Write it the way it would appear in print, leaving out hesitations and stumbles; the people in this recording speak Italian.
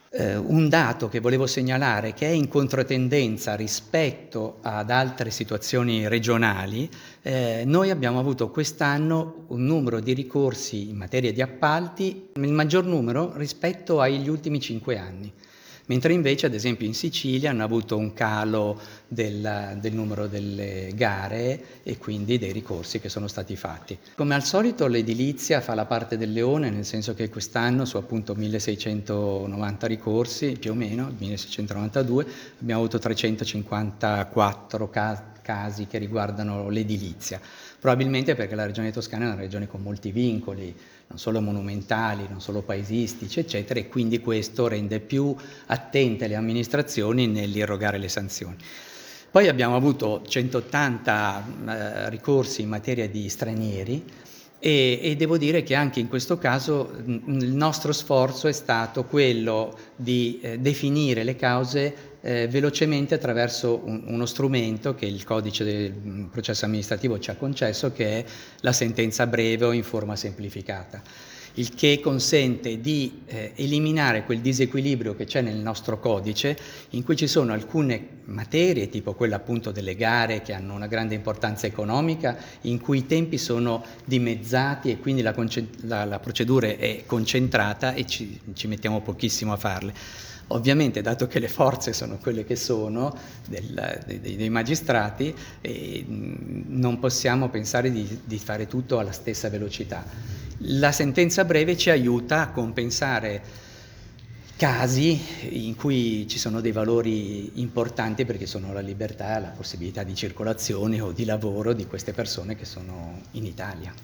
Un dato che volevo segnalare, che è in controtendenza rispetto ad altre situazioni regionali, noi abbiamo avuto quest'anno un numero di ricorsi in materia di appalti, il maggior numero rispetto agli ultimi 5 anni. Mentre invece, ad esempio, in Sicilia hanno avuto un calo del numero delle gare e quindi dei ricorsi che sono stati fatti. Come al solito l'edilizia fa la parte del leone, nel senso che quest'anno su appunto 1690 ricorsi, più o meno, 1692, abbiamo avuto 354 casi che riguardano l'edilizia. Probabilmente perché la regione Toscana è una regione con molti vincoli, non solo monumentali, non solo paesistici, eccetera, e quindi questo rende più attente le amministrazioni nell'irrogare le sanzioni. Poi abbiamo avuto 180 ricorsi in materia di stranieri e devo dire che anche in questo caso il nostro sforzo è stato quello di definire le cause velocemente attraverso uno strumento che il codice del processo amministrativo ci ha concesso, che è la sentenza breve o in forma semplificata, il che consente di eliminare quel disequilibrio che c'è nel nostro codice, in cui ci sono alcune materie, tipo quella appunto delle gare, che hanno una grande importanza economica, in cui i tempi sono dimezzati e quindi la procedura è concentrata e ci mettiamo pochissimo a farle. Ovviamente, dato che le forze sono quelle che sono dei magistrati, non possiamo pensare di fare tutto alla stessa velocità. La sentenza breve ci aiuta a compensare casi in cui ci sono dei valori importanti, perché sono la libertà e la possibilità di circolazione o di lavoro di queste persone che sono in Italia.